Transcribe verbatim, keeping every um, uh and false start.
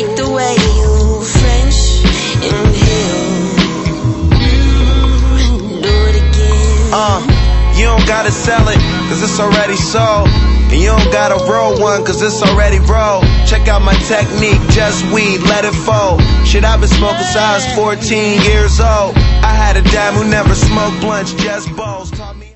like the way you French inhale. Do it again. Uh, you don't gotta sell it, cause it's already sold. And you don't gotta roll one, cause it's already rolled. Check out my technique, just weed, let it fold. Shit, I've been smoking since I was fourteen years old. I had a dad who never smoked blunts, just bowls.